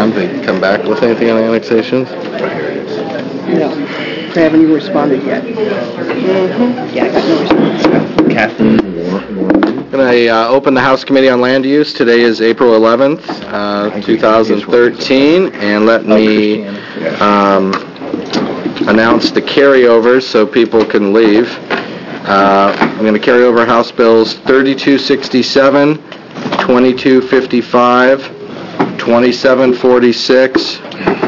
around? They come back with anything on annexations? No. They haven't even responded yet. Yeah, I got no response. Kathleen? Can I open the House Committee on Land Use? Today is April 11th, 2013, and let me announce the carryovers so people can leave. I'm going to carry over House Bills 3267, 2255, 2746,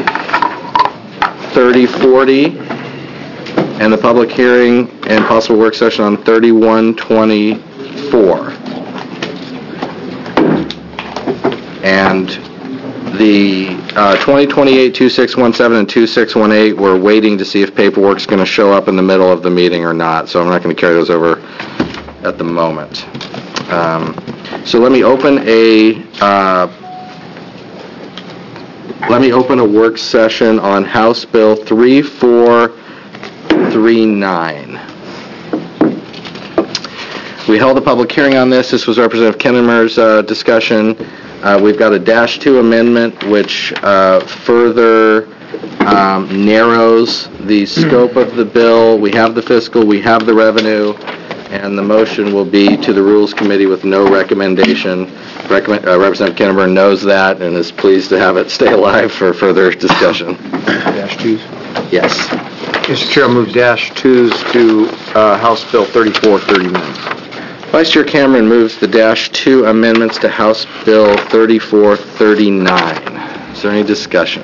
3040, and the public hearing and possible work session on 3124. And the 2028 2617 and 2618, we're waiting to see if paperwork's going to show up in the middle of the meeting or not, so I'm not going to carry those over at the moment. So let me open a work session on House Bill 3439. We held a public hearing on this. This was Representative Kinnemer's discussion. We've got a -2 amendment which further narrows the scope of the bill. We have the fiscal, we have the revenue, and the motion will be to the Rules Committee with no recommendation. Representative Kinnemer knows that and is pleased to have it stay alive for further discussion. -2s? Yes. Mr. Chair, I'll move -2s to House Bill 3439. Vice Chair Cameron moves the -2 amendments to House Bill 3439. Is there any discussion?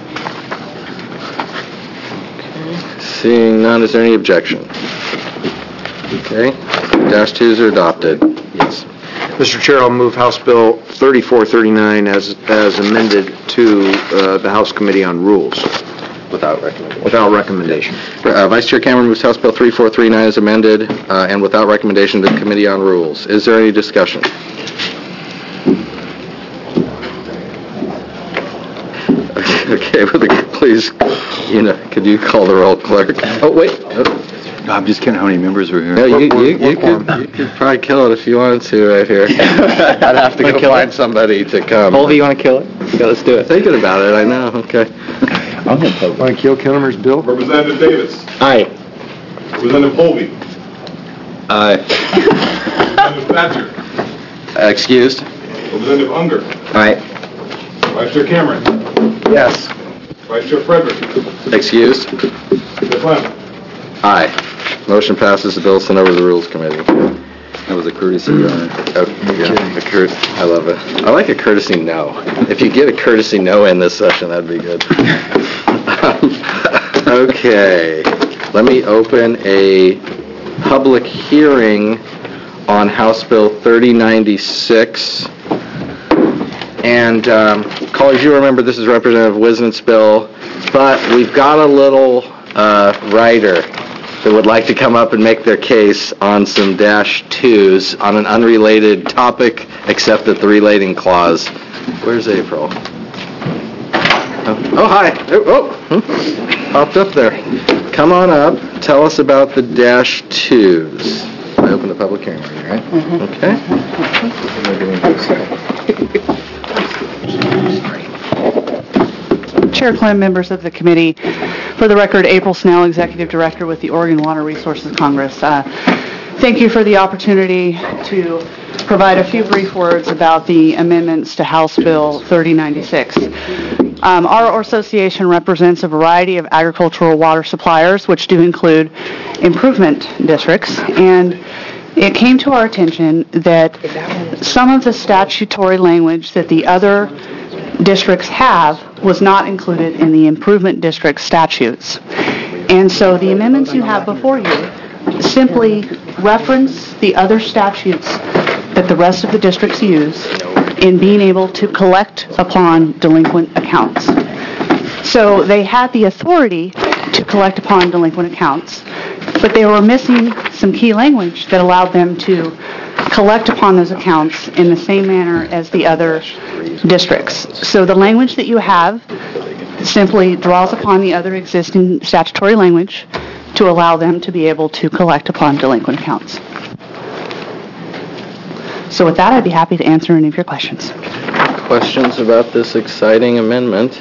Okay. Seeing none, is there any objection? Okay. -2s are adopted. Yes. Mr. Chair, I'll move House Bill 3439 as amended to the House Committee on Rules. Without recommendation. Without recommendation. Vice Chair Cameron moves House Bill 3439 as amended and without recommendation to the Committee on Rules. Is there any discussion? Okay, please, could you call the roll, clerk? Oh, wait. No, I'm just kidding how many members were here. No, you could probably kill it if you wanted to right here. I'd have to go find somebody to come. Colby, you want to kill it? Yeah, let's do it. Thinking about it, I know. Okay. I'm going to Want to kill Kinnemer's bill? Representative Davis. Aye. Representative Colby. Aye. Representative Thatcher. Excused? Representative Unger. Aye. Vice Chair Cameron. Yes. Vice Chair Frederick. Excused? Chair Clem. Aye. Motion passes. The bill is sent over to the Rules Committee. That was a courtesy, Your Honor. I love it. I like a courtesy no. If you get a courtesy no in this session, that'd be good. Okay. Let me open a public hearing on House Bill 3096. And, callers, you remember this is Representative Wisnant's bill, but we've got a little writer that would like to come up and make their case on some -2s on an unrelated topic, except that the relating clause. Where's April? Oh, hi. Popped up there. Come on up. Tell us about the -2s. I open the public hearing, right? Okay. Chair Clem, members of the committee, for the record, April Snell, Executive Director with the Oregon Water Resources Congress. Thank you for the opportunity to provide a few brief words about the amendments to House Bill 3096. Our association represents a variety of agricultural water suppliers, which do include improvement districts, and it came to our attention that some of the statutory language that the other districts have was not included in the improvement district statutes. And so the amendments you have before you simply reference the other statutes that the rest of the districts use in being able to collect upon delinquent accounts. So they had the authority to collect upon delinquent accounts, but they were missing some key language that allowed them to collect upon those accounts in the same manner as the other districts. So the language that you have simply draws upon the other existing statutory language to allow them to be able to collect upon delinquent accounts. So with that, I'd be happy to answer any of your questions. questions about this exciting amendment?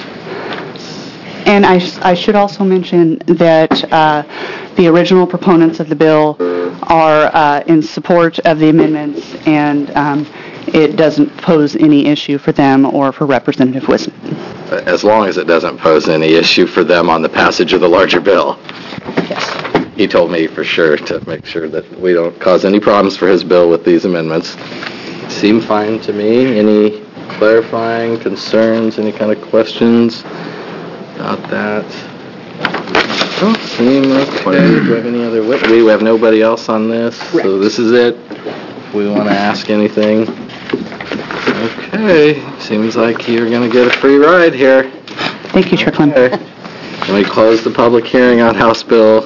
And I should also mention that the original proponents of the bill are in support of the amendments, and it doesn't pose any issue for them or for Representative Wisdom. As long as it doesn't pose any issue for them on the passage of the larger bill. Yes. He told me for sure to make sure that we don't cause any problems for his bill with these amendments. Seem fine to me. Any clarifying concerns, any kind of questions about that? Oh, seem okay. Do we have any other we have nobody else on this, so this is it. If we want to ask anything. Okay, seems like you're going to get a free ride here. Thank you, Chair Clem. Okay. Let me close the public hearing on House Bill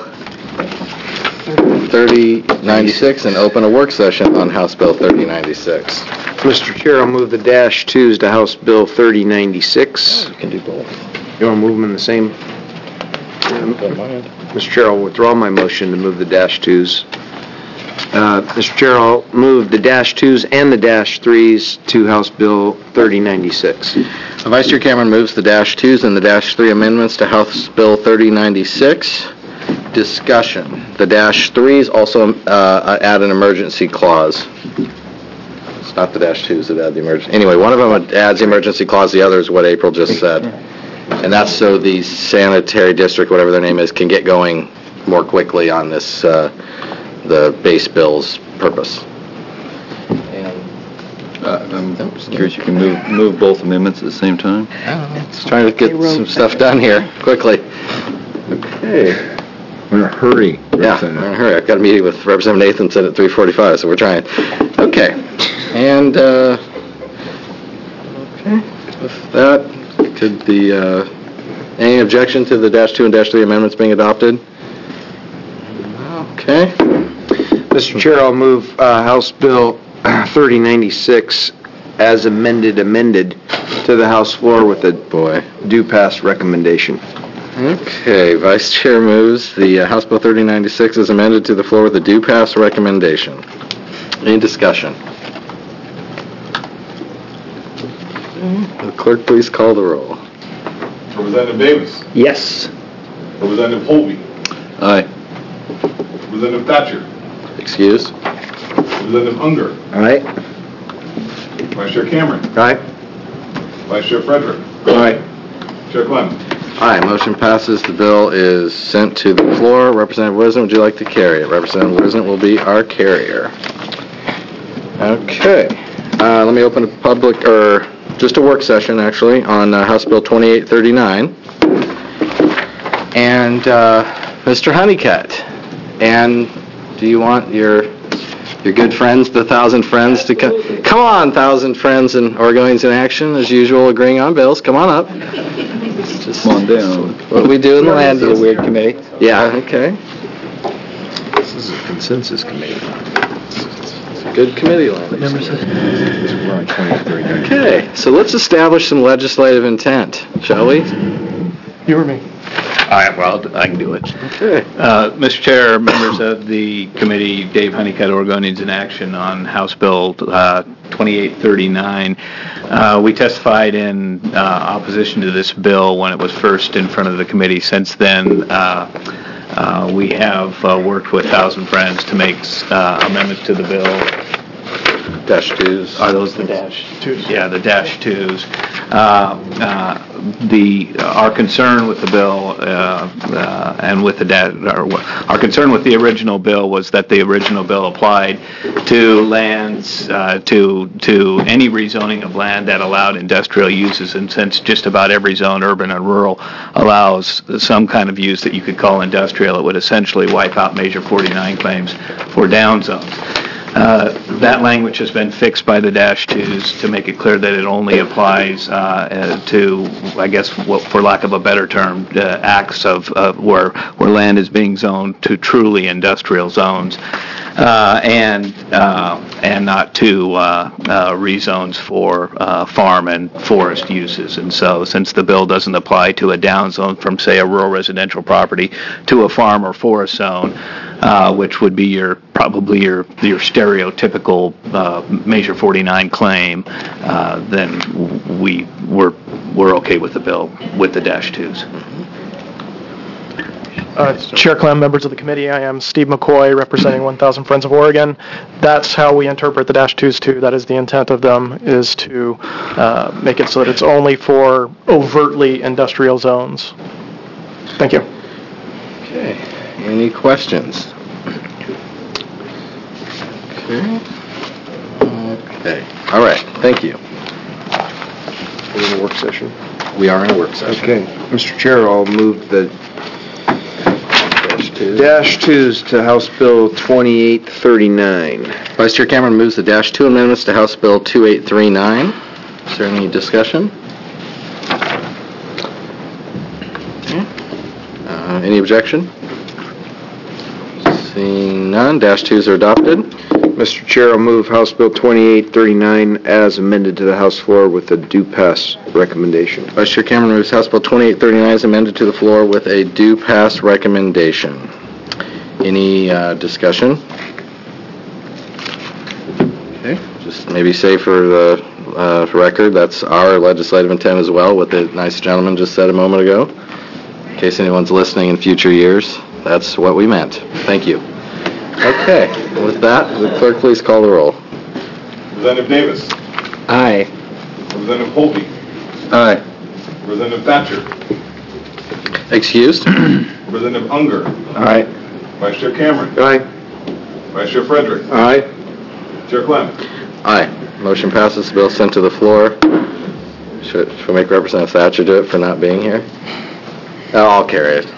3096 and open a work session on House Bill 3096. Mr. Chair, I'll move the -2s to House Bill 3096. You can do both. You want to move them in the same? Don't mind. Mr. Chair, I'll withdraw my motion to move the -2s. Mr. Chair, I'll move the -2s and the -3s to House Bill 3096. Vice Chair Cameron moves the -2s and the -3 amendments to House Bill 3096. Discussion. The -3s also add an emergency clause. It's not the -2s that add the emergency. Anyway, one of them adds the emergency clause, the other is what April just said. And that's so the sanitary district, whatever their name is, can get going more quickly on this, the base bill's purpose. I'm just curious, you can move both amendments at the same time? Just trying to get some stuff done here quickly. Okay. We're in a hurry. Yeah, I'm in a hurry. I've got a meeting with Representative Nathanson at 3:45, so we're trying. Okay. And, okay, with that, could the, any objection to the -2 and -3 amendments being adopted? Okay. Mr. Chair, I'll move House Bill 3096 as amended to the House floor with a due pass recommendation. Okay, Vice Chair moves the House Bill 3096 is amended to the floor with a due pass recommendation. Any discussion? Will the clerk please call the roll? Representative Davis. Yes. Representative Holby. Aye. Representative Thatcher. Excuse? Representative Unger. Aye. Vice Chair Cameron. Aye. Vice Chair Frederick. Aye. Chair Clem. Aye, motion passes. The bill is sent to the floor. Representative Wisdom, would you like to carry it? Representative Wisdom will be our carrier. Okay. Let me open a public, or just a work session, actually, on House Bill 2839. And Mr. Honeycutt, and do you want your good friends, the 1,000 friends, to come? Come on, 1,000 friends and Oregonians in action, as usual, agreeing on bills. Come on up. Just Come on down. what we do in the land use. Weird committee. Yeah, okay. This is a consensus committee. It's a good committee land. We're on 2839. Okay, so let's establish some legislative intent, shall we? You or me? Well, I can do it. Okay. Mr. Chair, members of the committee, Dave Honeycutt, Oregonians in Action, on House Bill 2839. We testified in opposition to this bill when it was first in front of the committee. Since then, we have worked with 1,000 Friends to make amendments to the bill. -2s. Are those the -2s? Yeah, the -2s. Our concern with the bill and with our concern with the original bill was that the original bill applied to lands to any rezoning of land that allowed industrial uses, and since just about every zone, urban and rural, allows some kind of use that you could call industrial, it would essentially wipe out Measure 49 claims for down zones. That language has been fixed by the -2s to make it clear that it only applies to, I guess, for lack of a better term, acts of where land is being zoned to truly industrial zones, and not to rezones for farm and forest uses. And so, since the bill doesn't apply to a down zone from, say, a rural residential property to a farm or forest zone, which would be probably your stereotypical Measure 49 claim, then we're okay with the bill with the -2s. Chair Clem, members of the committee, I am Steve McCoy, representing 1,000 Friends of Oregon. That's how we interpret the -2s too. That is the intent of them, is to make it so that it's only for overtly industrial zones. Thank you. Okay. Any questions? Okay. All right. Thank you. We're in a work session. We are in a work session. Okay. Mr. Chair, I'll move the -2s to House Bill 2839. Vice Chair Cameron moves the -2 amendments to House Bill 2839. Is there any discussion? Any objection? Seeing none, -2s are adopted. Mr. Chair, I'll move House Bill 2839 as amended to the House floor with a due pass recommendation. Vice Chair Cameron moves House Bill 2839 as amended to the floor with a due pass recommendation. Any discussion? Okay, just maybe say for the record, that's our legislative intent as well, what the nice gentleman just said a moment ago. In case anyone's listening in future years, that's what we meant. Thank you. Okay, with that, the clerk please call the roll. Representative Davis. Aye. Representative Holby. Aye. Representative Thatcher. Excused? Representative Unger. Aye. Vice Chair Cameron. Aye. Vice Chair Frederick. Aye. Chair Clem. Aye. Motion passes. The bill sent to the floor. Should we make Representative Thatcher do it for not being here? Oh, I'll carry it.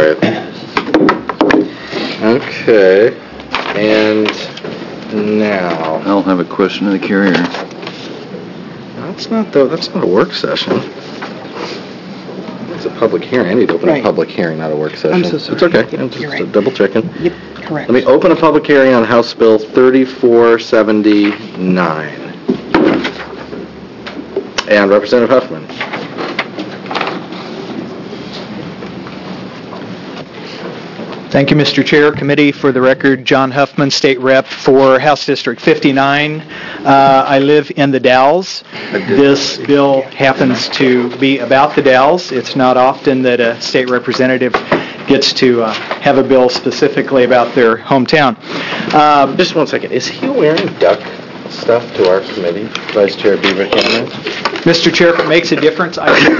Okay. And now, I'll have a question of the carrier. that's not a work session. It's a public hearing. I need to open a Right. public hearing, not a work session. I'm so sorry. It's okay. Yep, I'm just you're right. double checking. Yep, correct. Let me open a public hearing on House Bill 3479. And Representative Huffman. Thank you, Mr. Chair. Committee, for the record, John Huffman, State Rep for House District 59. I live in the Dalles. This bill happens to be about the Dalles. It's not often that a state representative gets to have a bill specifically about their hometown. Just one second. Is he wearing duck stuff to our committee, Vice Chair Beaver Cameron? Mr. Chair, if it makes a difference,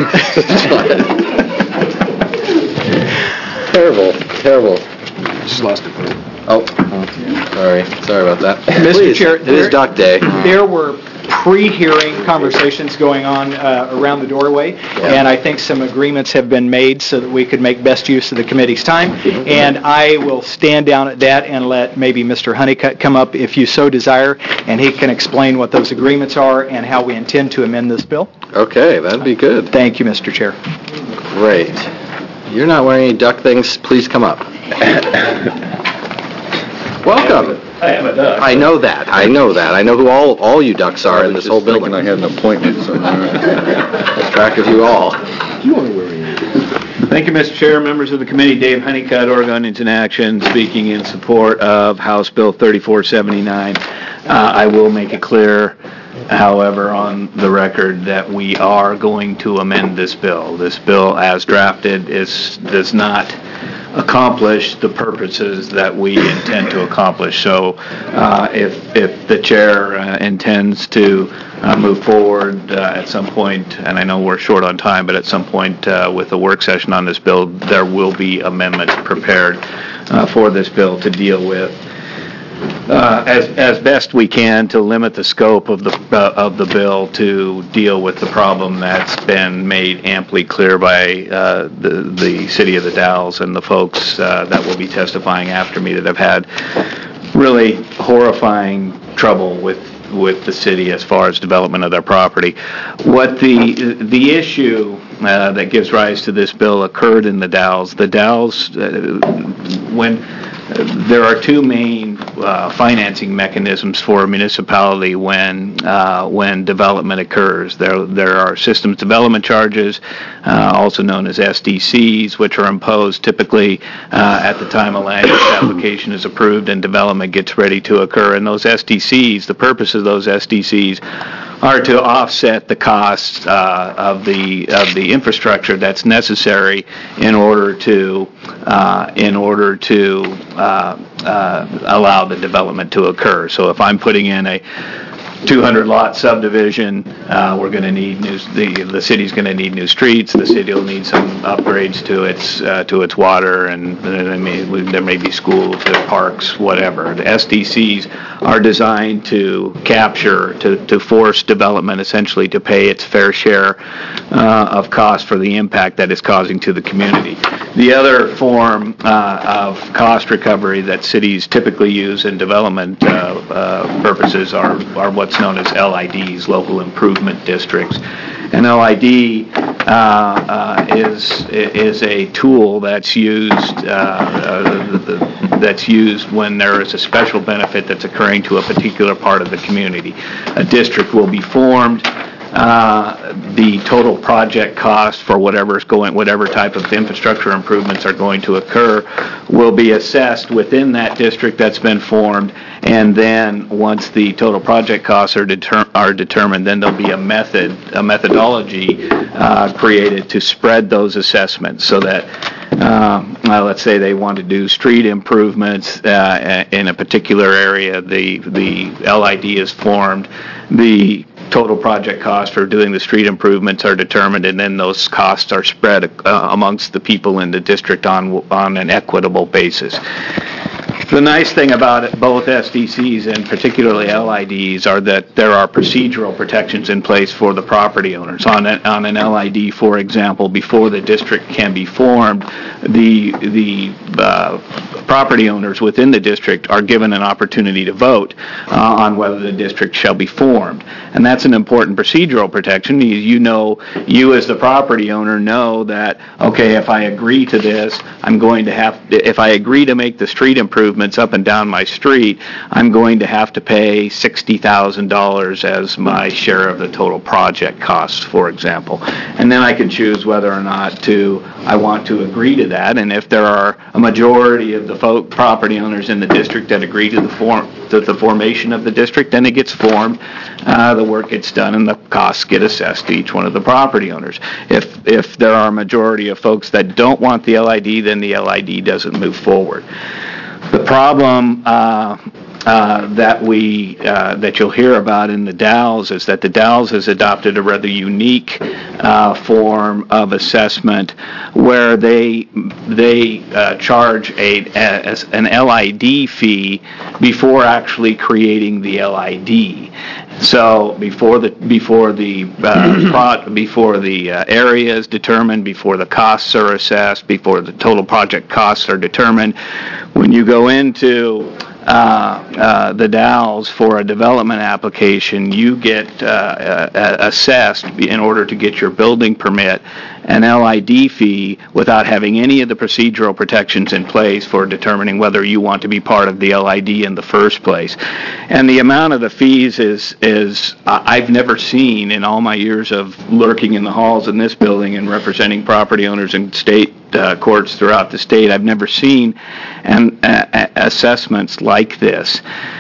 Terrible. Just lost it. Oh, sorry about that. Mr. Please, Chair, it is Duck Day. There were pre-hearing conversations going on around the doorway, and I think some agreements have been made so that we could make best use of the committee's time. And I will stand down at that and let maybe Mr. Honeycutt come up if you so desire, and he can explain what those agreements are and how we intend to amend this bill. Okay, that'd be good. Thank you, Mr. Chair. Great. You're not wearing any duck things. Please come up. Welcome. I am a duck. I know that. I know who all you ducks are in this whole building. I had an appointment, so. Keep track of you all. Thank you, Mr. Chair, members of the committee. Dave Honeycutt, Oregon in Action, speaking in support of House Bill 3479. I will make it clear, however, on the record that we are going to amend this bill. This bill, as drafted, does not accomplish the purposes that we intend to accomplish. So if the chair intends to move forward at some point, and I know we're short on time, but at some point with a work session on this bill, there will be amendments prepared for this bill to deal with as best we can to limit the scope of the bill to deal with the problem that's been made amply clear by the city of the Dalles and the folks that will be testifying after me that have had really horrifying trouble with the city as far as development of their property. What the issue that gives rise to this bill occurred in the Dalles. The Dalles, when there are two main financing mechanisms for a municipality when development occurs. There are systems development charges, also known as SDCs, which are imposed typically at the time a land use application is approved and development gets ready to occur. And those SDCs, the purpose of those SDCs are to offset the costs of the infrastructure that's necessary in order to allow the development to occur. So if I'm putting in a 200-lot subdivision, we're going to need the city's going to need new streets. The city will need some upgrades to its water, and there may be schools, parks, whatever. The SDCs are designed to capture, to force development essentially to pay its fair share of cost for the impact that it's causing to the community. The other form of cost recovery that cities typically use in development purposes are what's known as LIDs, local improvement districts. An LID is a tool that's used when there is a special benefit that's occurring to a particular part of the community. A district will be formed. The total project cost for whatever type of infrastructure improvements are going to occur will be assessed within that district that's been formed, and then once the total project costs are determined, then there'll be a methodology created to spread those assessments so that let's say they want to do street improvements in a particular area, the LID is formed, the total project costs for doing the street improvements are determined, and then those costs are spread amongst the people in the district on an equitable basis. The nice thing about both SDCs and particularly LIDs are that there are procedural protections in place for the property owners. On an LID, for example, before the district can be formed, the property owners within the district are given an opportunity to vote on whether the district shall be formed. And that's an important procedural protection. You as the property owner know that, okay, if I agree to this, if I agree to make the street improvements up and down my street, I'm going to have to pay $60,000 as my share of the total project costs, for example. And then I can choose whether or not I want to agree to that. And if there are a majority of the property owners in the district that agree to the formation of the district, then it gets formed, the work gets done, and the costs get assessed to each one of the property owners. If there are a majority of folks that don't want the LID, then the LID doesn't move forward. The problem that you'll hear about in the Dalles is that the Dalles has adopted a rather unique form of assessment where they charge an LID fee before actually creating the LID. So before the area is determined, before the costs are assessed, before the total project costs are determined, when you go into the Dalles for a development application, you get assessed in order to get your building permit an LID fee without having any of the procedural protections in place for determining whether you want to be part of the LID in the first place. And the amount of the fees is I've never seen in all my years of lurking in the halls in this building and representing property owners in state courts throughout the state. I've never seen assessments like this.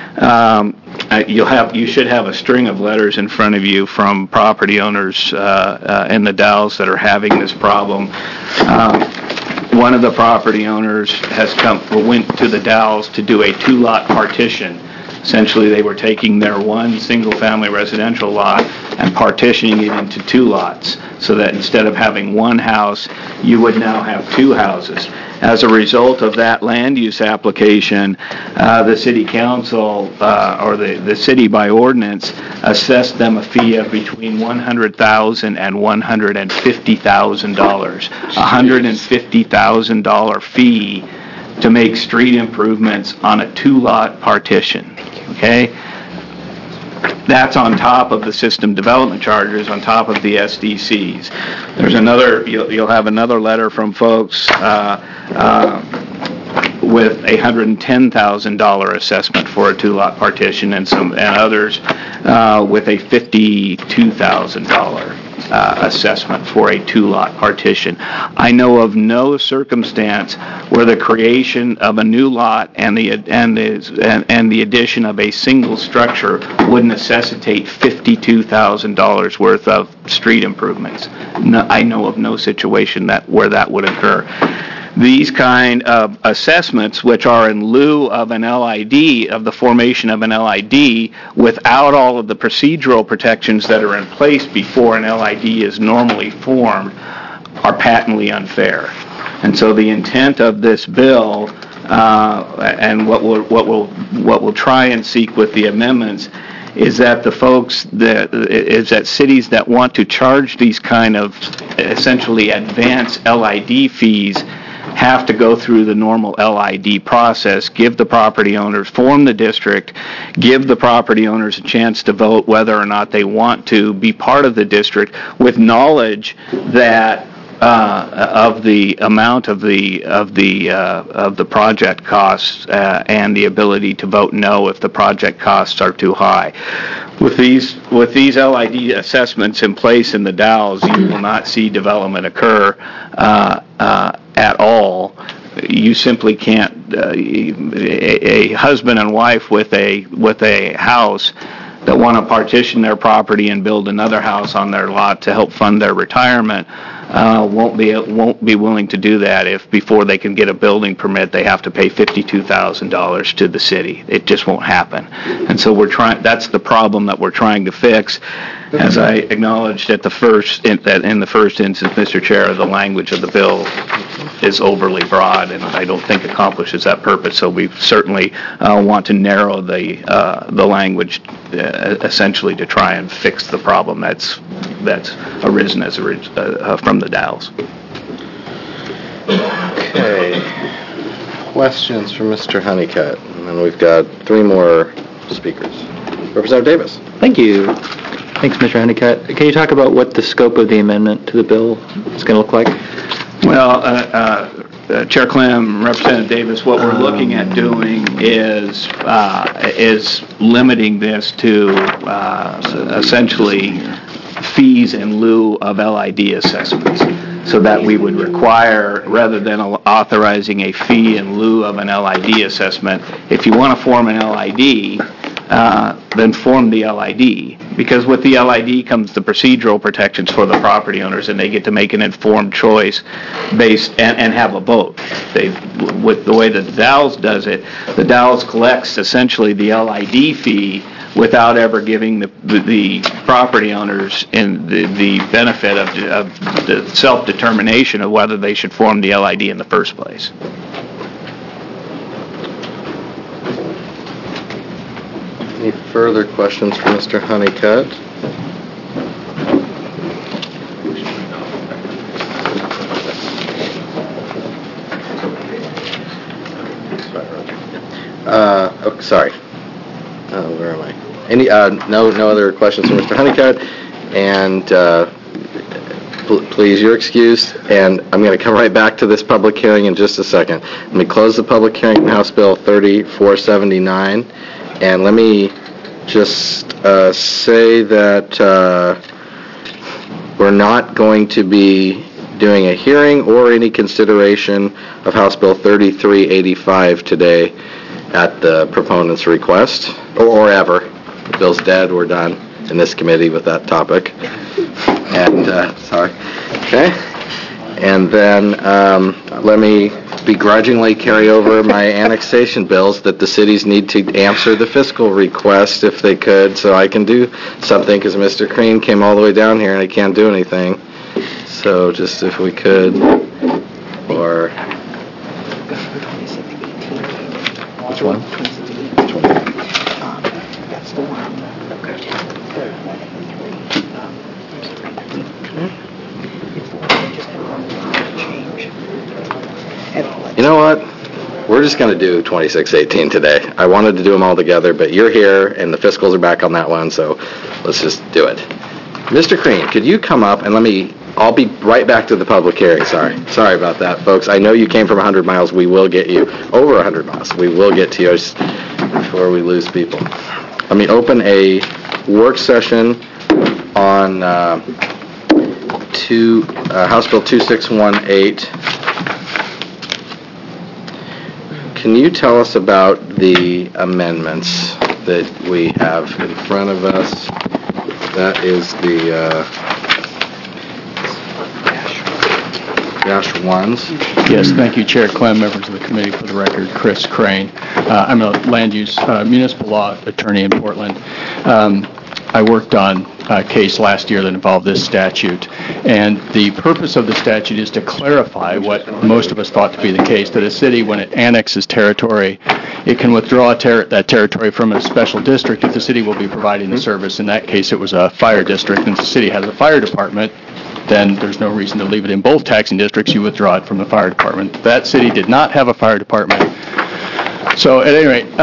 You should have a string of letters in front of you from property owners in the Dalles that are having this problem. One of the property owners went to the Dalles to do a 2-lot partition. Essentially, they were taking their one single-family residential lot and partitioning it into 2 lots, so that instead of having one house, you would now have 2 houses. As a result of that land use application, the city council, or the city by ordinance, assessed them a fee of between $100,000 and $150,000. $150,000 fee to make street improvements on a 2-lot partition. Okay? That's on top of the system development charges, on top of the SDCs. There's you'll have another letter from folks with a $110,000 assessment for a two-lot partition, and others with a $52,000 assessment for a two-lot partition. I know of no circumstance where the creation of a new lot and the addition of a single structure would necessitate $52,000 worth of street improvements. No, I know of no situation where that would occur. These kind of assessments, which are in lieu of an LID, of the formation of an LID, without all of the procedural protections that are in place before an LID is normally formed, are patently unfair. And so the intent of this bill, and what we'll try and seek with the amendments, is that cities that want to charge these kind of essentially advanced LID fees have to go through the normal LID process, give the property owners, form the district, give the property owners a chance to vote whether or not they want to be part of the district, with knowledge that of the amount of the project costs and the ability to vote no if the project costs are too high. With these LID assessments in place in the Dalles, you will not see development occur at all. You simply can't. A husband and wife with a house that want to partition their property and build another house on their lot to help fund their retirement won't be willing to do that if before they can get a building permit they have to pay $52,000 to the city. It just won't happen. And so that's the problem that we're trying to fix. As I acknowledged in the first instance, Mr. Chair, the language of the bill is overly broad and I don't think accomplishes that purpose. So we certainly want to narrow the language essentially to try and fix the problem that's arisen from the Dalles. Okay. Questions for Mr. Honeycutt? And then we've got three more speakers. Representative Davis. Thank you. Thanks, Mr. Honeycutt. Can you talk about what the scope of the amendment to the bill is going to look like? Well, Chair Clem, Representative Davis, what we're looking at doing is limiting this to essentially fees in lieu of LID assessments, so that we would require, rather than authorizing a fee in lieu of an LID assessment, if you want to form an LID, then form the LID. Because with the LID comes the procedural protections for the property owners, and they get to make an informed choice based and have a vote. With the way that the Dalles does it, the Dalles collects essentially the LID fee without ever giving the property owners in the benefit of the self-determination of whether they should form the LID in the first place. Any further questions for Mr. Honeycutt? Sorry. Where am I? Any no other questions for Mr. Honeycutt, and please, you're excused, and I'm going to come right back to this public hearing in just a second. Let me close the public hearing on House Bill 3479, and let me just say that we're not going to be doing a hearing or any consideration of House Bill 3385 today at the proponent's request, or ever. The bill's dead, we're done in this committee with that topic. And, sorry. Okay. And then let me begrudgingly carry over my annexation bills that the cities need to answer the fiscal request if they could, so I can do something, because Mr. Crean came all the way down here and I can't do anything. So just if we could, or... Which one? Which one? That's the one. You know what? We're just going to do 2618 today. I wanted to do them all together, but you're here, and the fiscals are back on that one, so let's just do it. Mr. Crean, could you come up and let me I'll be right back to the public hearing, Sorry about that, folks. I know you came from 100 miles. We will get you. Over 100 miles. We will get to you before we lose people. Let me open a work session on House Bill 2618. Can you tell us about the amendments that we have in front of us? That is the dash ones. Yes, thank you, Chair Clem, members of the committee. For the record, Chris Crane. I'm a land use municipal law attorney in Portland. I worked on a case last year that involved this statute, and the purpose of the statute is to clarify what most of us thought to be the case, that a city, when it annexes territory, it can withdraw that territory from a special district if the city will be providing the service. In that case, it was a fire district, and if the city has a fire department, then there's no reason to leave it in both taxing districts. You withdraw it from the fire department. That city did not have a fire department. So at any rate,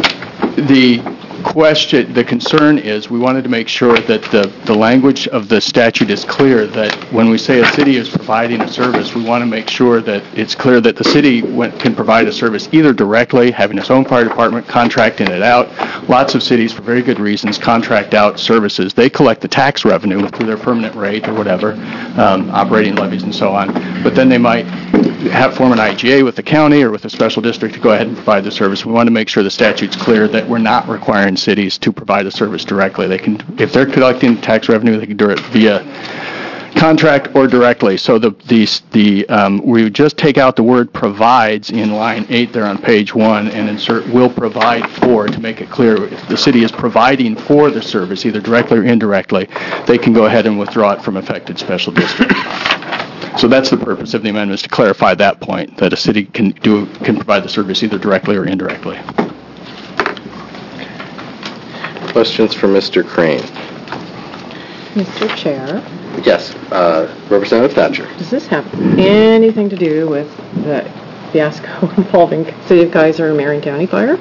the concern is we wanted to make sure that the language of the statute is clear, that when we say a city is providing a service, we want to make sure that it's clear that the city can provide a service either directly, having its own fire department, contracting it out. Lots of cities, for very good reasons, contract out services. They collect the tax revenue through their permanent rate or whatever, operating levies and so on. But then they might form an IGA with the county or with a special district to go ahead and provide the service. We want to make sure the statute's clear that we're not requiring cities to provide a service directly. They can, if they're collecting tax revenue, they can do it via contract or directly. So we would just take out the word provides in line 8 there on page 1 and insert will provide for to make it clear if the city is providing for the service, either directly or indirectly, they can go ahead and withdraw it from affected special district. So that's the purpose of the amendments, to clarify that point, that a city can provide the service either directly or indirectly. Questions for Mr. Crane? Mr. Chair, Yes, Representative Thatcher. does this have anything to do with the fiasco involving City of Kaiser and Marion County Fire?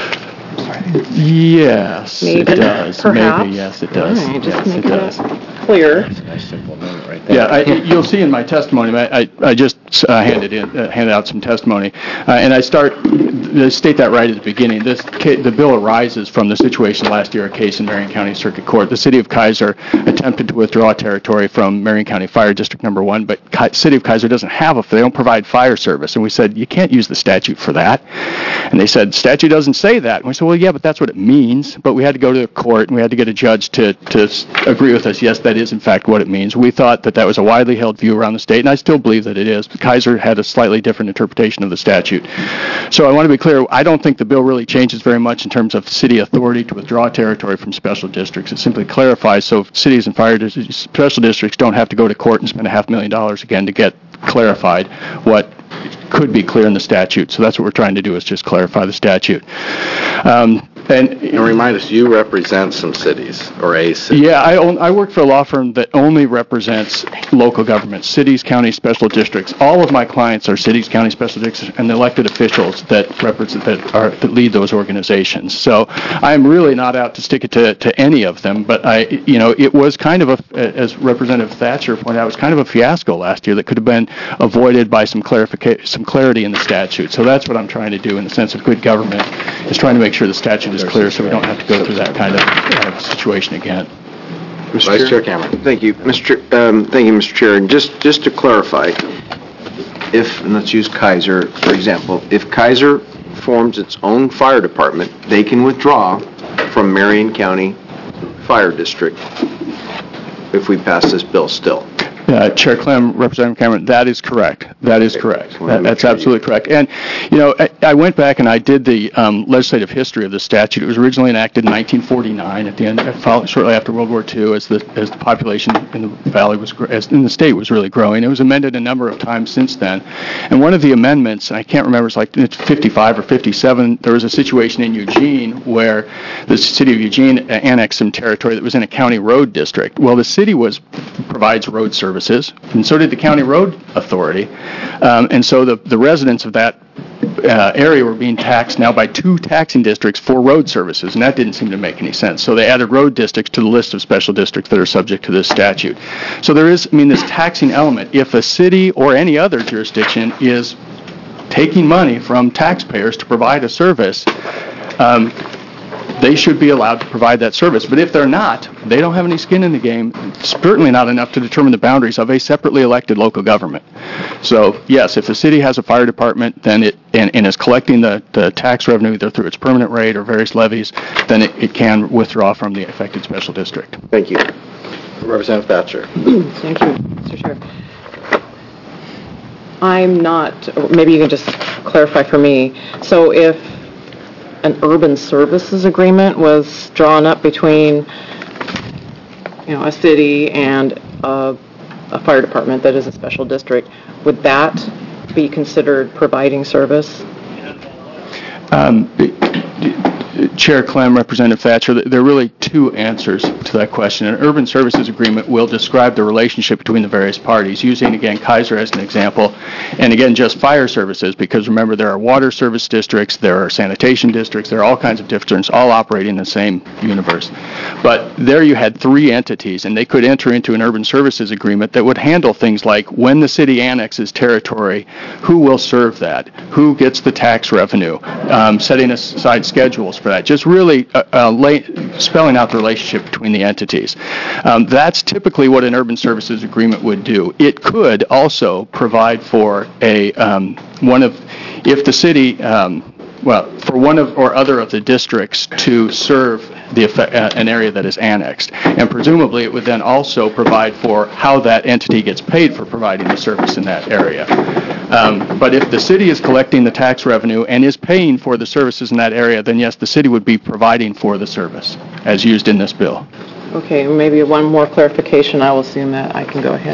Yes, Maybe, it does. perhaps. Maybe, yes, it does. All right, just yes, it making does. that clear. Yeah, you'll see in my testimony, I just handed out some testimony, and I state that right at the beginning. The bill arises from the situation last year, a case in Marion County Circuit Court. The City of Kaiser attempted to withdraw territory from Marion County Fire District Number 1, but City of Kaiser doesn't they don't provide fire service. And we said, you can't use the statute for that. And they said, statute doesn't say that. And we said, well, yeah, but that's what it means. But we had to go to the court, and we had to get a judge to agree with us, yes, that is in fact what it means. We thought that was a widely held view around the state, and I still believe that it is. Kaiser had a slightly different interpretation of the statute. So I want to be clear, I don't think the bill really changes very much in terms of city authority to withdraw territory from special districts. It simply clarifies so cities and special districts don't have to go to court and spend $500,000 again to get clarified what could be clear in the statute. So that's what we're trying to do, is just clarify the statute. And remind us, you represent some cities, or a city. Yeah, I work for a law firm that only represents local governments, cities, counties, special districts. All of my clients are cities, counties, special districts, and the elected officials that that lead those organizations. So I'm really not out to stick it to any of them, but it was kind of as Representative Thatcher pointed out, it was kind of a fiasco last year that could have been avoided by some clarity in the statute. So that's what I'm trying to do in the sense of good government, is trying to make sure the statute is clear so we don't have to go through that kind of situation again. Vice Chair Cameron. Thank you, Mr. Chair. And just to clarify, and let's use Kaiser, for example, if Kaiser forms its own fire department, they can withdraw from Marion County Fire District if we pass this bill still. Chair Clem, Representative Cameron, that is correct. That is correct. That's absolutely correct. And, I went back and I did the legislative history of the statute. It was originally enacted in 1949 at the end, shortly after World War II, as the population in the valley in the state was really growing. It was amended a number of times since then. And one of the amendments, and I can't remember, it's 55 or 57, there was a situation in Eugene where the city of Eugene annexed some territory that was in a county road district. Well, the city provides road services, and so did the county road authority. And so the residents of that area were being taxed now by 2 taxing districts for road services, and that didn't seem to make any sense. So they added road districts to the list of special districts that are subject to this statute. So there is, this taxing element. If a city or any other jurisdiction is taking money from taxpayers to provide a service, they should be allowed to provide that service. But if they're not, they don't have any skin in the game, certainly not enough to determine the boundaries of a separately elected local government. So, yes, if the city has a fire department then and is collecting the tax revenue either through its permanent rate or various levies, then it can withdraw from the affected special district. Thank you. Representative Thatcher. Thank you, Mr. Chair. I'm not, or maybe you can just clarify for me. So if an urban services agreement was drawn up between, a city and a fire department that is a special district, would that be considered providing service? Chair Clem, Representative Thatcher, there are really 2 answers to that question. An urban services agreement will describe the relationship between the various parties, using, again, Kaiser as an example, and again, just fire services, because remember, there are water service districts, there are sanitation districts, there are all kinds of districts, all operating in the same universe. But there you had 3 entities, and they could enter into an urban services agreement that would handle things like when the city annexes territory, who will serve that, who gets the tax revenue, setting aside schedules for that, just really spelling out the relationship between the entities. That's typically what an urban services agreement would do. It could also provide for if the city, for one or other of the districts to serve an area that is annexed. And presumably it would then also provide for how that entity gets paid for providing the service in that area. But if the city is collecting the tax revenue and is paying for the services in that area, then yes, the city would be providing for the service as used in this bill. Okay, maybe one more clarification. I will assume that I can go ahead.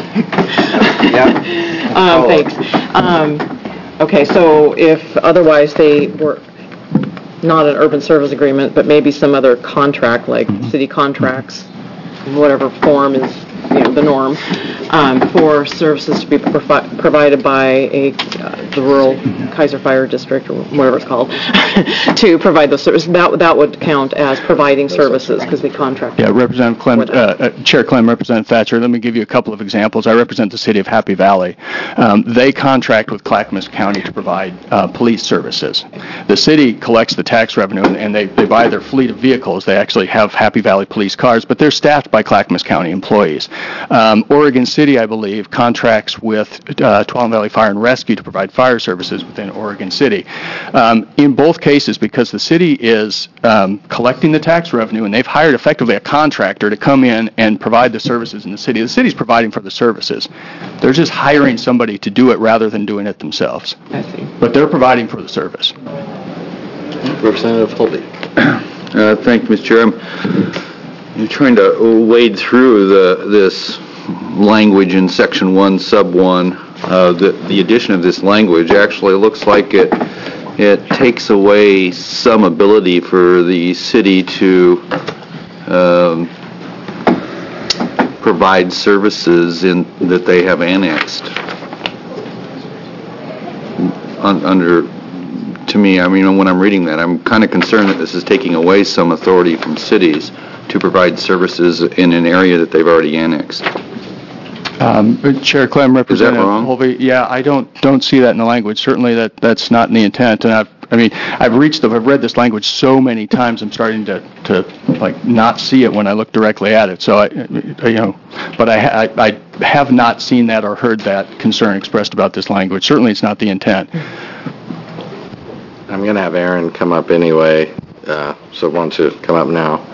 Yeah. Thanks. Okay, so if otherwise they were not an urban service agreement, but maybe some other contract, like city contracts, whatever form is the norm, for services to be provided by the rural Kaiser Fire District, or whatever it's called, to provide those services. That would count as providing services because we contract. Yeah, Representative Clem, Chair Clem, Representative Thatcher, let me give you a couple of examples. I represent the city of Happy Valley. They contract with Clackamas County to provide police services. The city collects the tax revenue and they buy their fleet of vehicles. They actually have Happy Valley police cars, but they're staffed by Clackamas County employees. Oregon City, I believe, contracts with Tuolumne Valley Fire and Rescue to provide fire services within Oregon City. In both cases, because the city is collecting the tax revenue and they've hired effectively a contractor to come in and provide the services in the city's providing for the services. They're just hiring somebody to do it rather than doing it themselves. I see. But they're providing for the service. Representative Holby. Thank you, Mr. Chair. I'm trying to wade through this language in Section 1, Sub 1. The addition of this language actually looks like it takes away some ability for the city to provide services that they have annexed. To me, when I'm reading that, I'm kind of concerned that this is taking away some authority from cities to provide services in an area that they've already annexed. Chair Clem, Representative Is that wrong? Holby, yeah, I don't see that in the language. Certainly that's not in the intent. And I've read this language so many times. I'm starting to not see it when I look directly at it. So but I have not seen that or heard that concern expressed about this language. Certainly, it's not the intent. I'm going to have Aaron come up anyway, so why don't you come up now?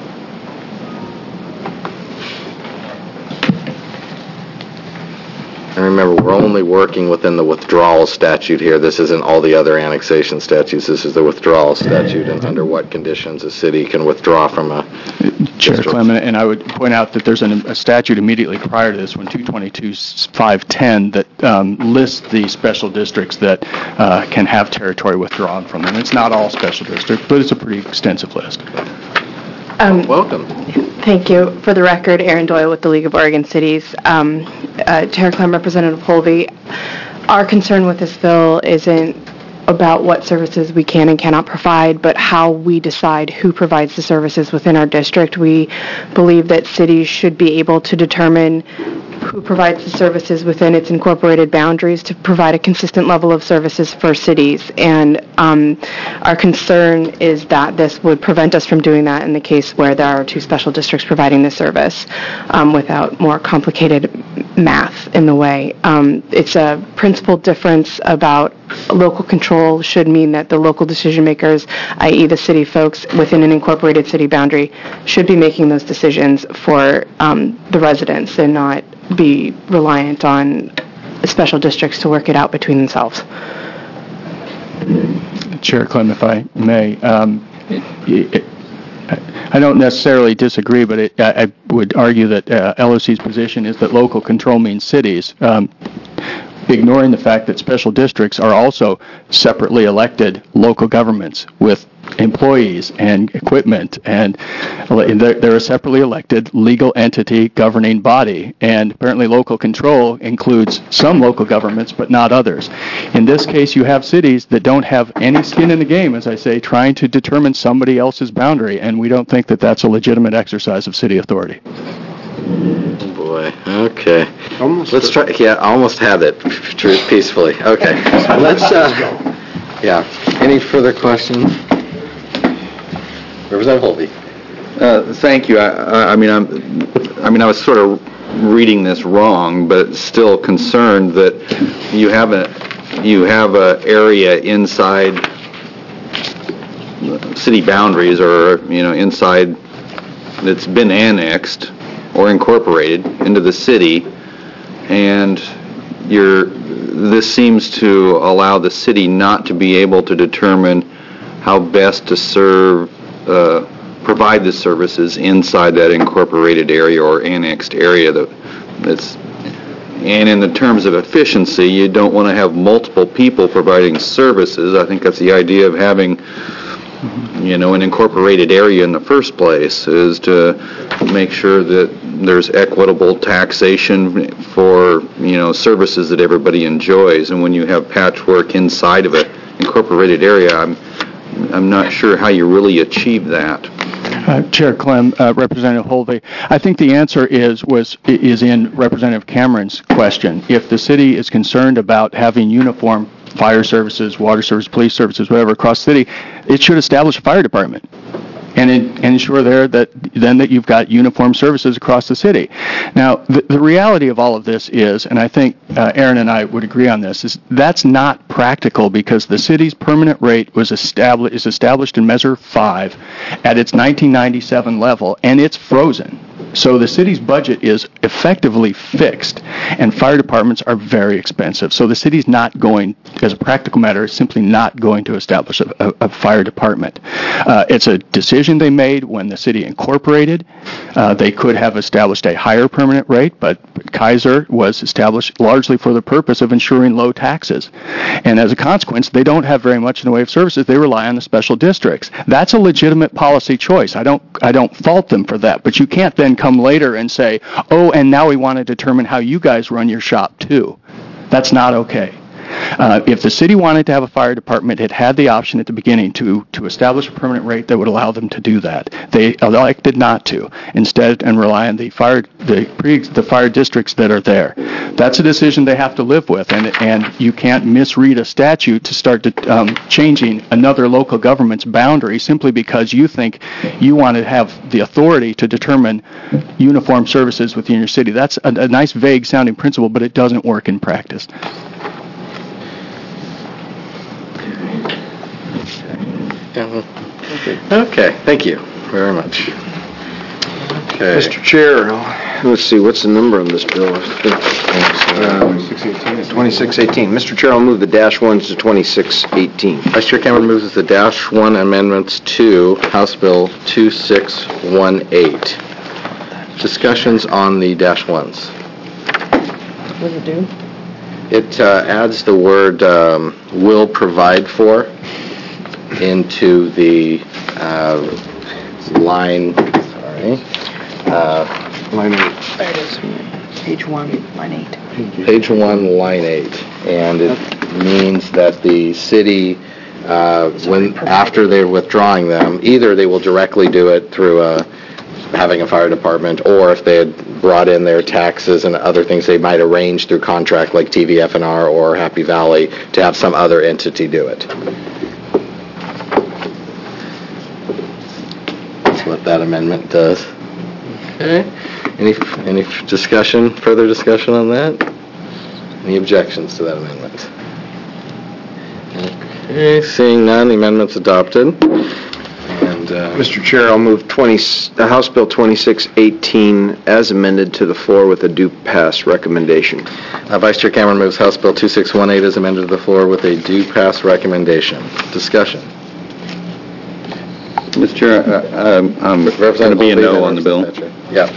And remember, we're only working within the withdrawal statute here. This isn't all the other annexation statutes. This is the withdrawal statute and under what conditions a city can withdraw from a Chair district. Clement, and I would point out that there's a statute immediately prior to this one, 222-510, that lists the special districts that can have territory withdrawn from them. It's not all special districts, but it's a pretty extensive list. Welcome. Thank you. For the record, Erin Doyle with the League of Oregon Cities. Chair Clem, Representative Holby, our concern with this bill isn't about what services we can and cannot provide, but how we decide who provides the services within our district. We believe that cities should be able to determine who provides the services within its incorporated boundaries to provide a consistent level of services for cities. And our concern is that this would prevent us from doing that in the case where there are two special districts providing the service without more complicated math in the way. It's a principal difference about local control should mean that the local decision makers, i.e. the city folks within an incorporated city boundary, should be making those decisions for the residents and not be reliant on special districts to work it out between themselves. Chair Clem, if I may, I don't necessarily disagree, but I would argue that LOC's position is that local control means cities, ignoring the fact that special districts are also separately elected local governments with employees and equipment, and they're a separately elected legal entity governing body, and apparently local control includes some local governments but not others. In this case, you have cities that don't have any skin in the game, as I say, trying to determine somebody else's boundary, and we don't think that that's a legitimate exercise of city authority. Oh boy, okay. Let's try, almost had it peacefully. Okay. Let's, any further questions? Representative Holvey. Thank you. I was sort of reading this wrong, but still concerned that you have a area inside city boundaries, or inside that's been annexed or incorporated into the city, and this seems to allow the city not to be able to determine how best to provide the services inside that incorporated area or annexed area. And in the terms of efficiency, you don't want to have multiple people providing services. I think that's the idea of having an incorporated area in the first place, is to make sure that there's equitable taxation for, services that everybody enjoys. And when you have patchwork inside of an incorporated area, I'm not sure how you really achieve that. Chair Clem, Representative Holvey, I think the answer is in Representative Cameron's question. If the city is concerned about having uniform fire services, water service, police services, whatever, across the city, it should establish a fire department and ensure that you've got uniform services across the city. Now, the reality of all of this is, and I think Aaron and I would agree on this, is that's not practical, because the city's permanent rate is established in Measure 5 at its 1997 level, and it's frozen. So the city's budget is effectively fixed, and fire departments are very expensive. So the city's not going, as a practical matter, simply not going to establish a fire department. It's a decision they made when the city incorporated. They could have established a higher permanent rate, but Kaiser was established largely for the purpose of ensuring low taxes. And as a consequence, they don't have very much in the way of services. They rely on the special districts. That's a legitimate policy choice. I don't fault them for that. But you can't then come later and say, oh, and now we want to determine how you guys run your shop too. That's not okay. If the city wanted to have a fire department, it had the option at the beginning to establish a permanent rate that would allow them to do that. They elected not to, instead, and rely on the fire districts that are there. That's a decision they have to live with, and you can't misread a statute to start changing another local government's boundary simply because you think you want to have the authority to determine uniform services within your city. That's a nice, vague-sounding principle, but it doesn't work in practice. Okay, thank you very much. Okay. Mr. Chair, let's see, what's the number on this bill? 2618. Mr. Chair, I'll move the -1s to 2618. Vice Chair Cameron moves the -1 amendments to House Bill 2618. Discussions on the -1s. What does it do? It adds the word will provide for into the line, Line 8. There it is. Page 1, line 8. Page 1, line 8. And means that the city, after they're withdrawing them, either they will directly do it through having a fire department, or if they had brought in their taxes and other things, they might arrange through contract like TVFNR or Happy Valley to have some other entity do it. That's what that amendment does. Okay. Any discussion, further discussion on that? Any objections to that amendment? Okay, seeing none, the amendment's adopted. And Mr. Chair, I'll move House Bill 2618 as amended to the floor with a due pass recommendation. Vice Chair Cameron moves House Bill 2618 as amended to the floor with a due pass recommendation. Discussion. Mr. Chair, I'm going to be a no on the bill. Yeah.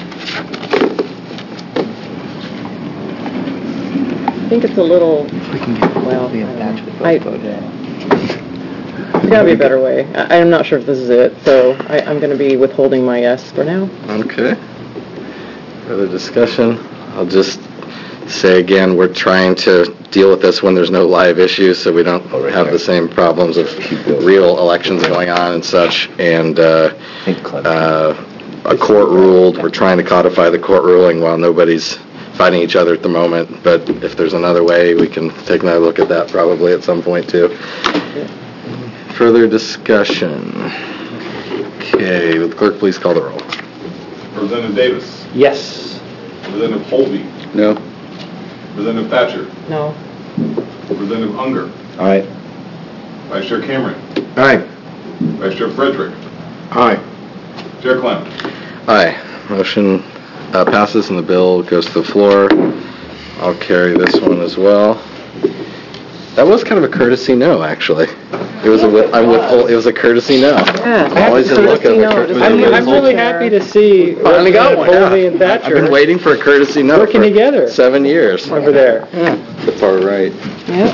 I think it's a little, well, there's got to be a better way. I'm not sure if this is it, so I'm going to be withholding my yes for now. Okay. Further discussion? I'll just say again, we're trying to deal with this when there's no live issues, so we don't have the same problems of real elections going on and such, and a court ruled. We're trying to codify the court ruling while nobody's fighting each other at the moment, but if there's another way, we can take another look at that probably at some point too. Further discussion? Okay, will the clerk please call the roll? Representative Davis. Yes. Representative Holby. No. Representative Thatcher. No. Representative Unger. Aye. Vice Chair Cameron. Aye. Vice Chair Frederick. Aye. Chair Clement. Aye. Motion passes and the bill goes to the floor. I'll carry this one as well. That was kind of a courtesy no, actually. It was a courtesy no. Yeah. Always a look of a courtesy no. I'm really happy to see Finally got one. Holby and Thatcher I've been waiting for a courtesy no working for together 7 years. over there. The far right. Yep.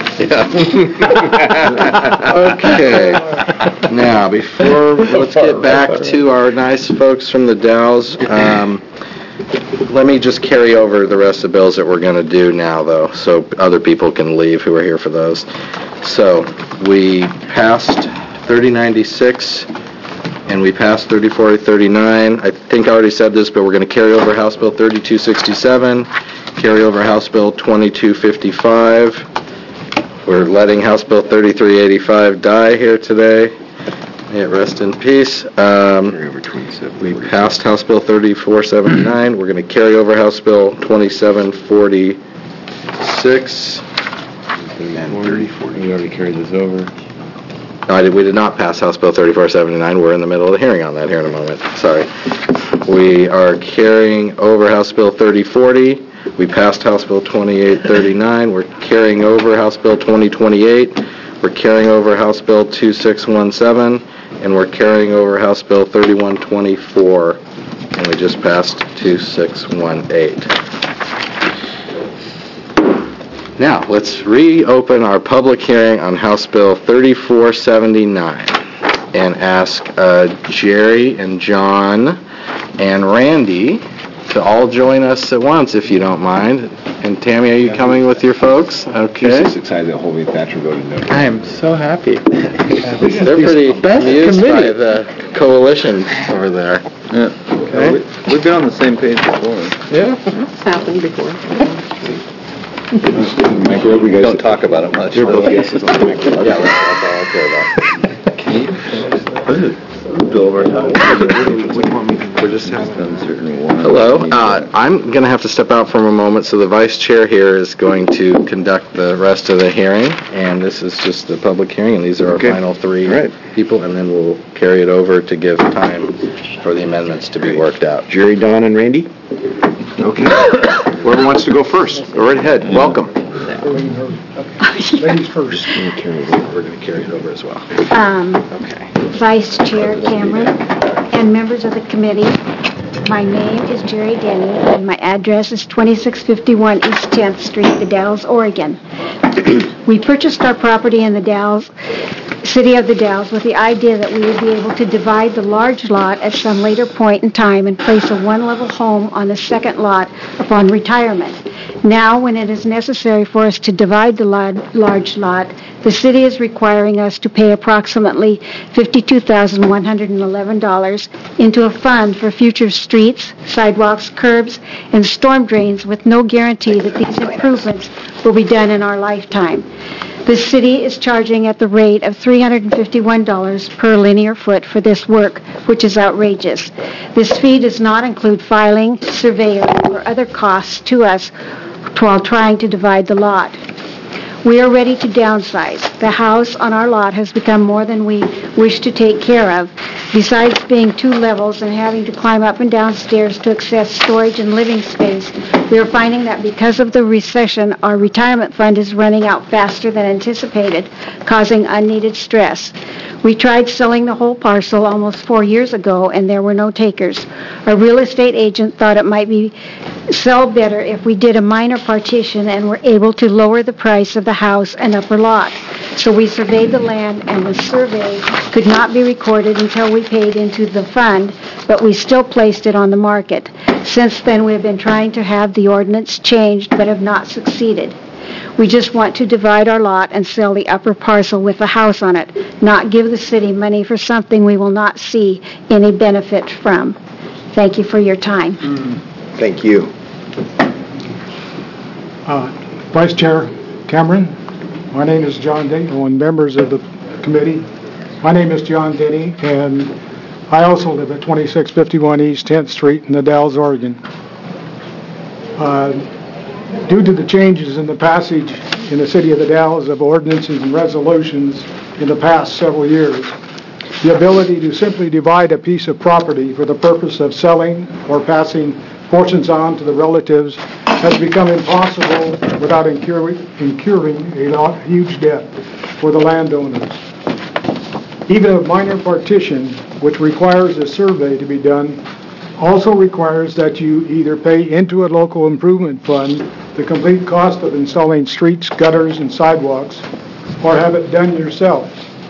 Yeah. Okay. Now, let's get back to our nice folks from the Dows. Let me just carry over the rest of the bills that we're going to do now, though, so other people can leave who are here for those. So, we passed 3096, and we passed 3439. I think I already said this, but we're going to carry over House Bill 3267, carry over House Bill 2255. We're letting House Bill 3385 die here today. May it rest in peace. We passed House Bill 3479. We're going to carry over House Bill 2746. We already carried this over. No, we did not pass House Bill 3479. We're in the middle of the hearing on that here in a moment. Sorry. We are carrying over House Bill 3040. We passed House Bill 2839. We're carrying over House Bill 2028. We're carrying over House Bill 2617. And we're carrying over House Bill 3124, and we just passed 2618. Now, let's reopen our public hearing on House Bill 3479 and ask Jerry and John and Randy to all join us at once, if you don't mind. And Tammy, are you coming with your folks? Okay. He's just excited that Holby and Thatcher voted no. I am so happy. They're pretty amused by the coalition over there. Yeah. Okay. We've been on the same page before. Yeah. It's happened before. We don't talk about it much. You're both yeses on the microphone. Yeah, that's all I care about. Can you Bill over time. We're just Hello. I'm going to have to step out for a moment, so the vice chair here is going to conduct the rest of the hearing, and this is just the public hearing, and these are our final three people, and then we'll carry it over to give time for the amendments to be worked out. Jerry, Don, and Randy? Okay. Whoever wants to go first, go right ahead. Welcome. Ladies first. We're going to carry it over as well. Vice Chair Cameron and members of the committee, my name is Jerry Denny, and my address is 2651 East 10th Street, The Dalles, Oregon. We purchased our property in The Dalles City of the Dalles with the idea that we would be able to divide the large lot at some later point in time and place a one-level home on the second lot upon retirement. Now, when it is necessary for us to divide the large lot, the city is requiring us to pay approximately $52,111 into a fund for future streets, sidewalks, curbs, and storm drains with no guarantee that these improvements will be done in our lifetime. The city is charging at the rate of $351 per linear foot for this work, which is outrageous. This fee does not include filing, surveying, or other costs to us while trying to divide the lot. We are ready to downsize. The house on our lot has become more than we wish to take care of. Besides being 2 levels and having to climb up and down stairs to access storage and living space, we are finding that because of the recession, our retirement fund is running out faster than anticipated, causing unneeded stress. We tried selling the whole parcel almost 4 years ago, and there were no takers. Our real estate agent thought it might sell better if we did a minor partition and were able to lower the price of the house and upper lot. So we surveyed the land, and the survey could not be recorded until we paid into the fund, but we still placed it on the market. Since then, we have been trying to have the ordinance changed, but have not succeeded. We just want to divide our lot and sell the upper parcel with the house on it, not give the city money for something we will not see any benefit from. Thank you for your time. Thank you. Vice Chair Cameron, my name is John Denny, and members of the committee. My name is John Denny, and I also live at 2651 East 10th Street in the Dalles, Oregon. Due to the changes in the passage in the City of the Dalles of ordinances and resolutions in the past several years, the ability to simply divide a piece of property for the purpose of selling or passing portions on to the relatives has become impossible without incurring a huge debt for the landowners. Even a minor partition, which requires a survey to be done, also requires that you either pay into a local improvement fund the complete cost of installing streets, gutters, and sidewalks, or have it done yourself.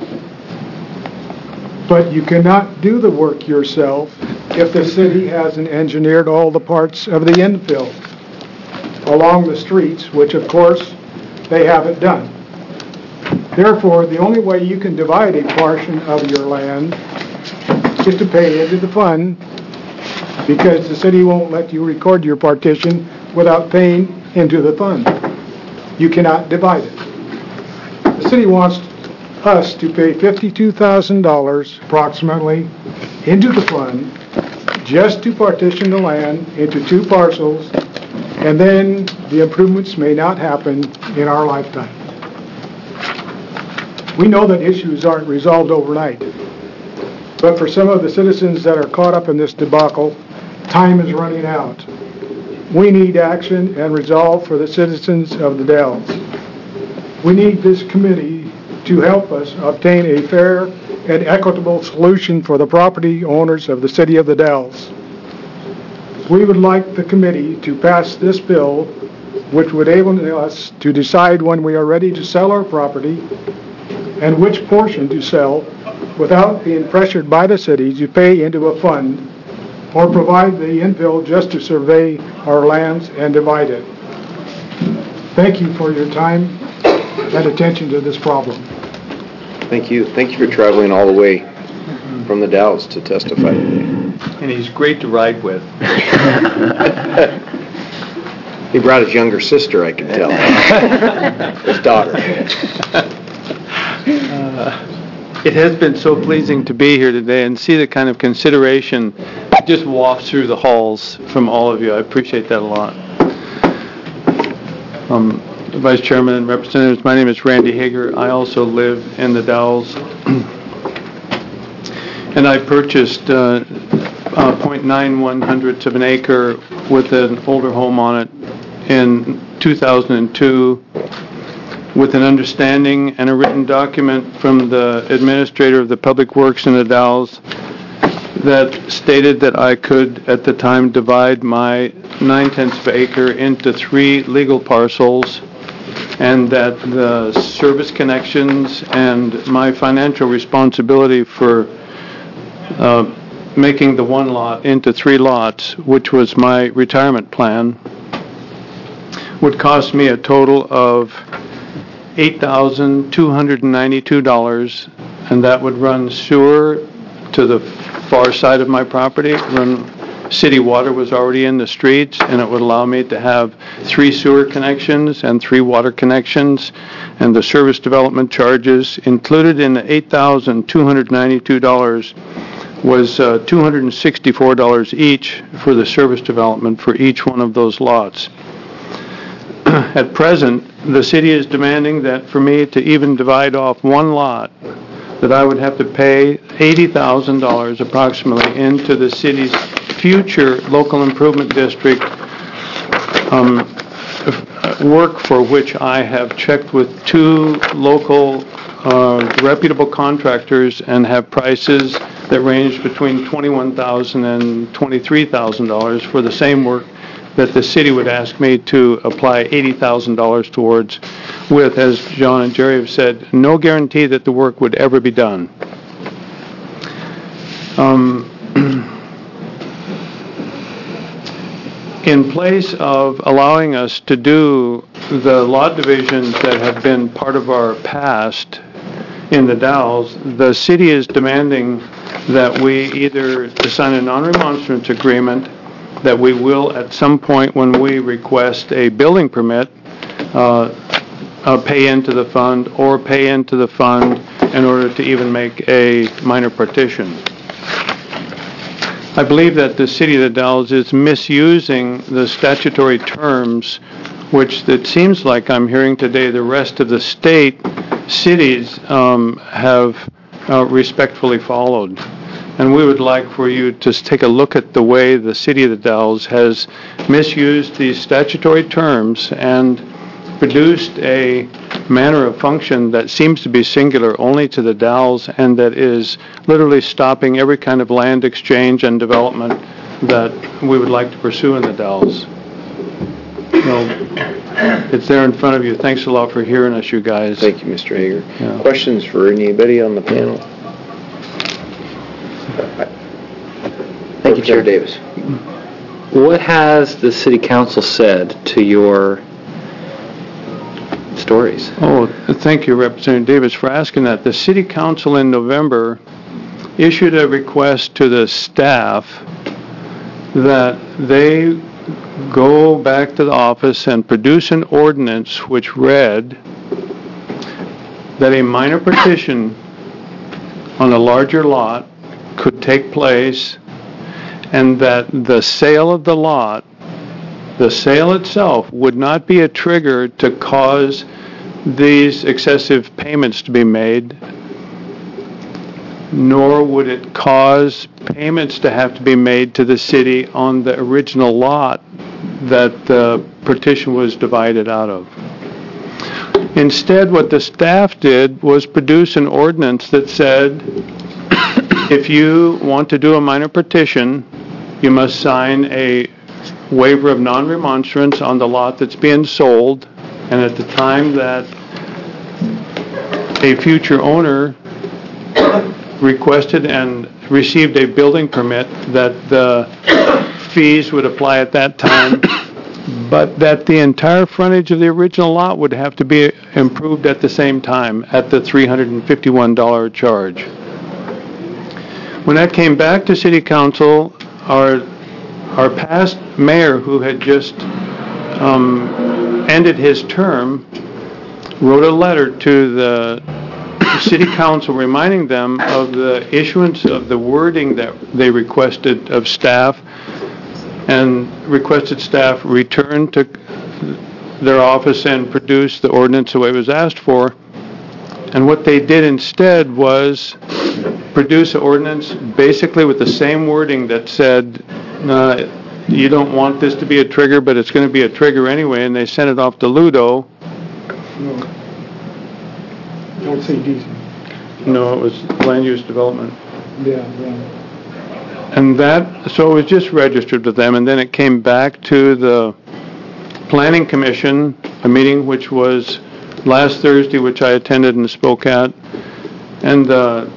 But you cannot do the work yourself if the city hasn't engineered all the parts of the infill along the streets, which of course they haven't done. Therefore, the only way you can divide a portion of your land is to pay into the fund, because the city won't let you record your partition without paying into the fund. You cannot divide it. The city wants us to pay $52,000 approximately into the fund just to partition the land into 2 parcels, and then the improvements may not happen in our lifetime. We know that issues aren't resolved overnight, but for some of the citizens that are caught up in this debacle, time is running out. We need action and resolve for the citizens of the Dalles. We need this committee to help us obtain a fair and equitable solution for the property owners of the City of the Dalles. We would like the committee to pass this bill, which would enable us to decide when we are ready to sell our property and which portion to sell without being pressured by the city to pay into a fund or provide the infill just to survey our lands and divide it. Thank you for your time and attention to this problem. Thank you. Thank you for traveling all the way from the Dalles to testify today. And he's great to ride with. He brought his younger sister, I can tell. His daughter. It has been so pleasing to be here today and see the kind of consideration that just wafts through the halls from all of you. I appreciate that a lot. Vice Chairman and Representatives, my name is Randy Hager. I also live in the Dalles. And I purchased 0.91 of an acre with an older home on it in 2002 with an understanding and a written document from the administrator of the Public Works in the Dalles that stated that I could, at the time, divide my 9/10 of an acre into 3 legal parcels and that the service connections and my financial responsibility for making the one lot into 3 lots, which was my retirement plan, would cost me a total of $8,292, and that would run sewer to the far side of my property, run city water was already in the streets, and it would allow me to have 3 sewer connections and 3 water connections, and the service development charges included in the $8,292 was $264 each for the service development for each one of those lots. At present, the city is demanding that for me to even divide off 1 lot, that I would have to pay $80,000 approximately into the city's future local improvement district work, for which I have checked with 2 local reputable contractors and have prices that range between $21,000 and $23,000 for the same work that the city would ask me to apply $80,000 towards, with, as John and Jerry have said, no guarantee that the work would ever be done. In place of allowing us to do the lot divisions that have been part of our past in the Dalles, the city is demanding that we either sign a non-remonstrance agreement that we will at some point when we request a building permit pay into the fund, or pay into the fund in order to even make a minor partition. I believe that the City of the Dalles is misusing the statutory terms, which it seems like I'm hearing today the rest of the state cities have respectfully followed. And we would like for you to take a look at the way the City of the Dalles has misused these statutory terms and produced a manner of function that seems to be singular only to the Dalles, and that is literally stopping every kind of land exchange and development that we would like to pursue in the Dalles. It's there in front of you. Thanks a lot for hearing us, you guys. Thank you, Mr. Hager. Yeah. Questions for anybody on the panel? Thank you, Chair Davis. What has the City Council said to your stories? Oh, thank you, Representative Davis, for asking that. The City Council in November issued a request to the staff that they go back to the office and produce an ordinance which read that a minor partition on a larger lot could take place, and that the sale of the lot, the sale itself, would not be a trigger to cause these excessive payments to be made, nor would it cause payments to have to be made to the city on the original lot that the partition was divided out of. Instead, what the staff did was produce an ordinance that said, if you want to do a minor partition, you must sign a waiver of non-remonstrance on the lot that's being sold, and at the time that a future owner requested and received a building permit, that the fees would apply at that time, but that the entire frontage of the original lot would have to be improved at the same time at the $351 charge. When that came back to City Council, our past mayor, who had just ended his term, wrote a letter to the City Council reminding them of the issuance of the wording that they requested of staff, and requested staff return to their office and produce the ordinance the way it was asked for. And what they did instead was produce an ordinance basically with the same wording that said, you don't want this to be a trigger, but it's going to be a trigger anyway, and they sent it off to Ludo. Don't say decent. No, it was land use development. Yeah. And that, so it was just registered with them, and then it came back to the Planning Commission, a meeting which was last Thursday, which I attended and spoke at, and the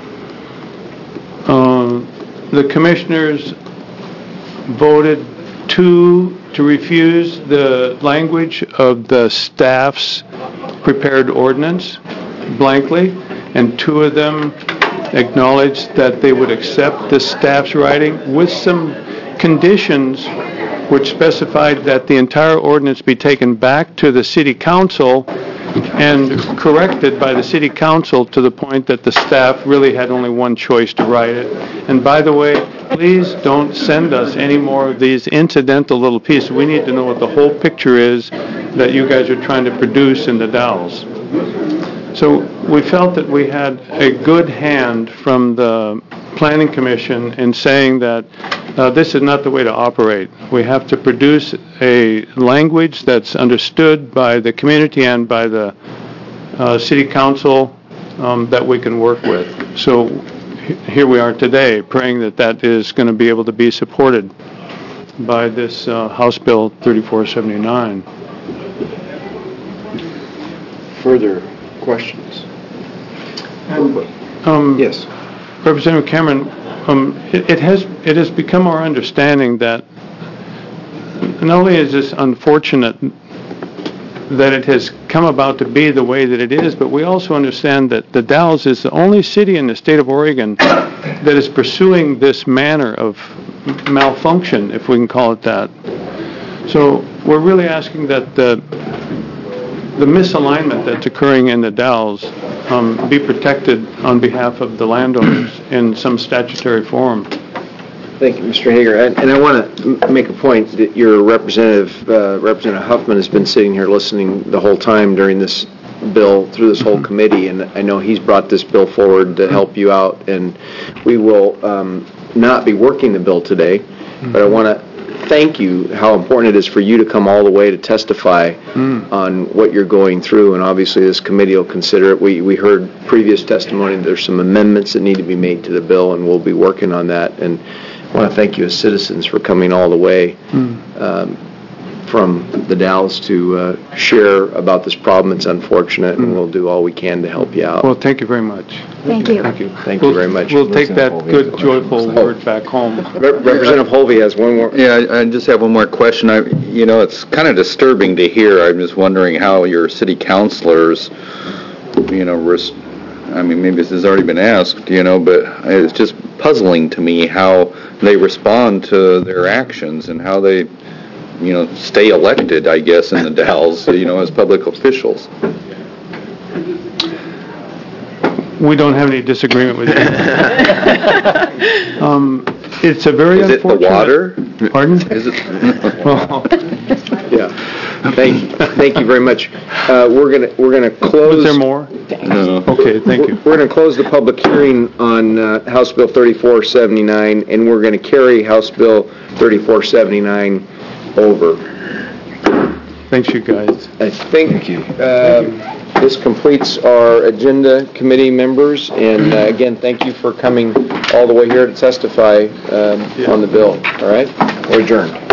commissioners voted to refuse the language of the staff's prepared ordinance blankly, and 2 of them acknowledged that they would accept the staff's writing with some conditions which specified that the entire ordinance be taken back to the city council and corrected by the city council to the point that the staff really had only one choice to write it. And by the way, please don't send us any more of these incidental little pieces. We need to know what the whole picture is that you guys are trying to produce in the Dalles. So we felt that we had a good hand from the Planning Commission in saying that this is not the way to operate. We have to produce a language that's understood by the community and by the city council that we can work with. So here we are today, praying that that is going to be able to be supported by this House Bill 3479. Further questions? Yes. Representative Cameron, it has become our understanding that not only is this unfortunate that it has come about to be the way that it is, but we also understand that the Dalles is the only city in the state of Oregon that is pursuing this manner of malfunction, if we can call it that. So we're really asking that the misalignment that's occurring in the Dalles be protected on behalf of the landowners in some statutory form. Thank you, Mr. Hager. And I want to make a point that your Representative Huffman has been sitting here listening the whole time during this bill, through this whole committee, and I know he's brought this bill forward to help you out, and we will not be working the bill today, but I want to thank you, how important it is for you to come all the way to testify on what you're going through, and obviously this committee will consider it. We heard previous testimony that there's some amendments that need to be made to the bill, and we'll be working on that. And I want to thank you as citizens for coming all the way from the Dalles to share about this problem. It's unfortunate, and we'll do all we can to help you out. Well, thank you very much. Thank you. Thank you. Thank you very much. We'll take that good, joyful word back home. Representative Holvey has one more. Yeah, I just have one more question. It's kind of disturbing to hear. I'm just wondering how your city councilors, maybe this has already been asked, but it's just puzzling to me how they respond to their actions and how they, stay elected, I guess, in the Dalles, as public officials. We don't have any disagreement with you. It's a very unfortunate... Is it the water? Pardon? Is it? Well, yeah. Thank you very much. We're gonna close. Was there more? No. Okay, thank you. We're going to close the public hearing on House Bill 3479, and we're going to carry House Bill 3479 over. Thanks, you guys. I think this completes our agenda, committee members, and again, thank you for coming all the way here to testify on the bill. All right? We're adjourned.